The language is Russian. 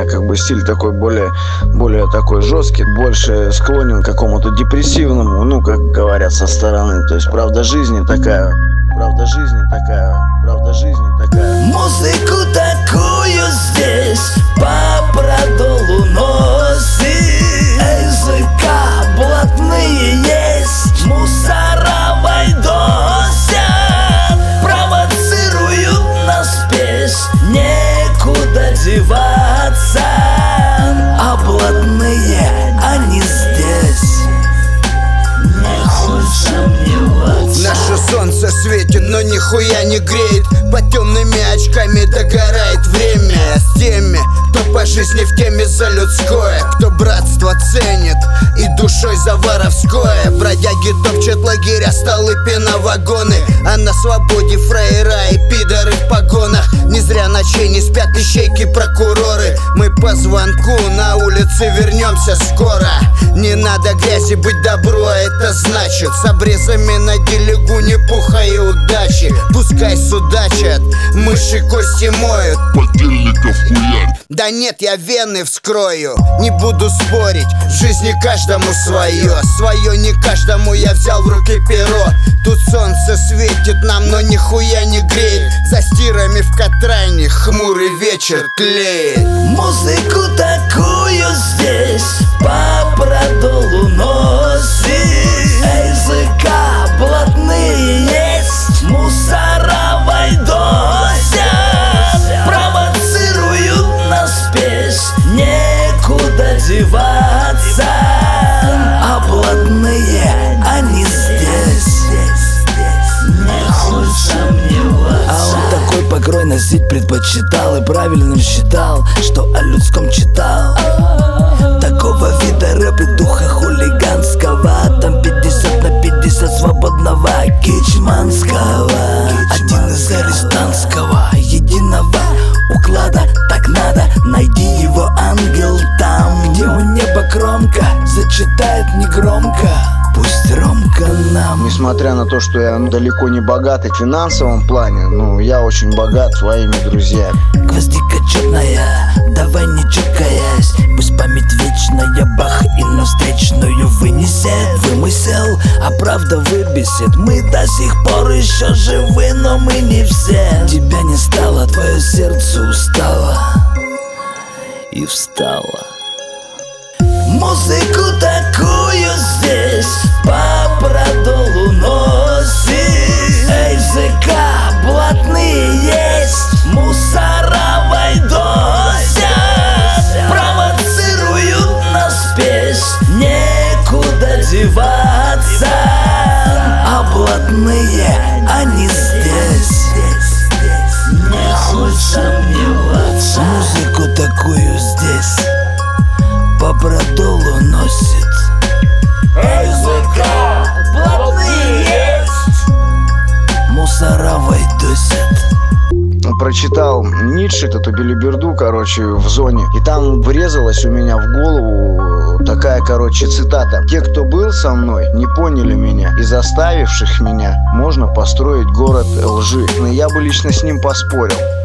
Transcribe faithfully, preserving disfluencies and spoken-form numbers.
меня как бы стиль такой более, более такой жесткий, больше склонен к какому-то депрессивному, ну, как говорят со стороны. То есть правда жизни такая, правда жизни такая, правда жизни такая. Музыку такую здесь по продолу носит. Языка блатные есть, мусора войдосят, провоцируют на спесь, некуда деваться, а блатные они здесь. Не хоть сомневаться. Наше солнце светит, но нихуя не греет. Под темными очками догорает время. С теми, кто по жизни в теме за людское, кто братство ценит и душой за воровское. Бродяги топчат лагеря, столы, пеновагоны, а на свободе фраера и пидоры в погонах. Не зря ночей не спят ищейки прокуроры. Мы по звонку на улице вернемся скоро. Не надо грязи, быть добро, это значит с обрезами на делегу не пуха и удачи. Пускай судачат, мыши кости моют, подельников хуярь. да нет, я вены вскрою. Не буду спорить, в жизни каждому свое. Свое не каждому, я взял в руки перо. Тут солнце светит нам, но нихуя не греет. За стирами в Катрайне хмурый вечер тлеет. Музыку такую здесь по продолу носит. Языка блатные есть, мусора войдосят, провоцируют на спесь, некуда деваться, а блатные они здесь. Не хоть сомневаться. А он такой покрой носить предпочитал и правильным считал, что о людском читал. Такого вида рэп и духа хулиганского, там пятьдесят на пятьдесят свободного кичманского. Один из арестантского единого уклада. Так надо, найди его, ангел, там, где у неба кромка, зачитает негромко. Пусть Ромка нам. Несмотря на то, что я ну, далеко не богатый в финансовом плане, ну, я очень богат своими друзьями. Гвоздика чёрная, давай не чокаясь, пусть память вечная, бах, и на встречную вынесет. Вымысел, а правда выбесит. Мы до сих пор еще живы, но мы не все. Тебя не стало, твое сердце устало и встало. Музыку такую здесь по продолу носит. Языка блатные есть, мусора войдосят, провоцируют на спесь, некуда деваться, а блатные они здесь. Не хоть сомневаться. Музыку такую здесь по продолу носит. Языка блатные есть, мусора войдосят. Прочитал Ницше, эту белиберду, короче, в зоне. И там врезалась у меня в голову такая, короче, цитата. Те, кто был со мной, не поняли меня. И заставивших меня можно построить город лжи. Но я бы лично с ним поспорил.